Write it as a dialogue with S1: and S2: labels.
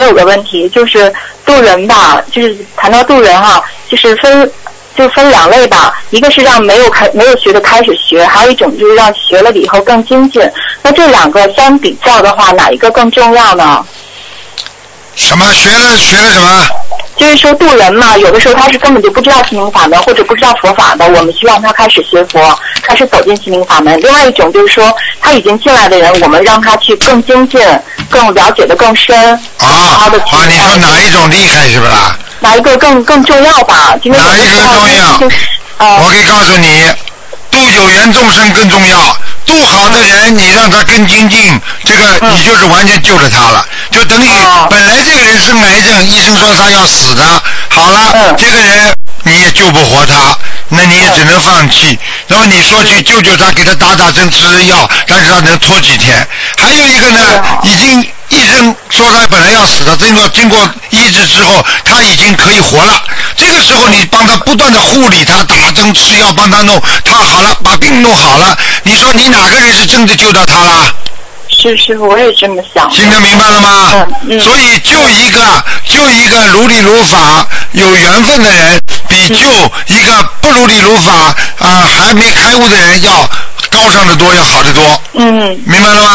S1: 有个问题，就是渡人吧，就是谈到渡人哈，就是分两类吧，一个是让没有学的开始学，还有一种就是让学了以后更精进。那这两个相比较的话，哪一个更重要呢？
S2: 什么学了什么？
S1: 就是说渡人嘛，有的时候他是根本就不知道心灵法门或者不知道佛法的，我们希望他开始学佛，开始走进心灵法门。另外一种就是说他已经进来的人，我们让他去更精进，更了解的更深。
S2: 你说哪一种厉害是不是啦？
S1: 哪一个更重要吧？哪一个
S2: 重要？我可以告诉你，度有缘众生更重要。度好的人，你让他更精进，这个你就是完全救了他了。就等于本来这个人生癌症，医生说他要死的，好了，这个人你也救不活他，那你也只能放弃。那么你说去救他，给他打针吃药，但是他能拖几天。还有一个呢，已经医生说他本来要死的，经过医治之后，他已经可以活了。这个时候你帮他不断的护理他，打针吃药帮他弄，他好了，把病弄好了。你说你哪个人是真的救到他了？
S1: 是师傅，我也这么想。
S2: 听得明白了吗？所以救一个如理如法有缘分的人，比救一个不如理如法还没开悟的人要高尚的多，要好得多。明白了吗？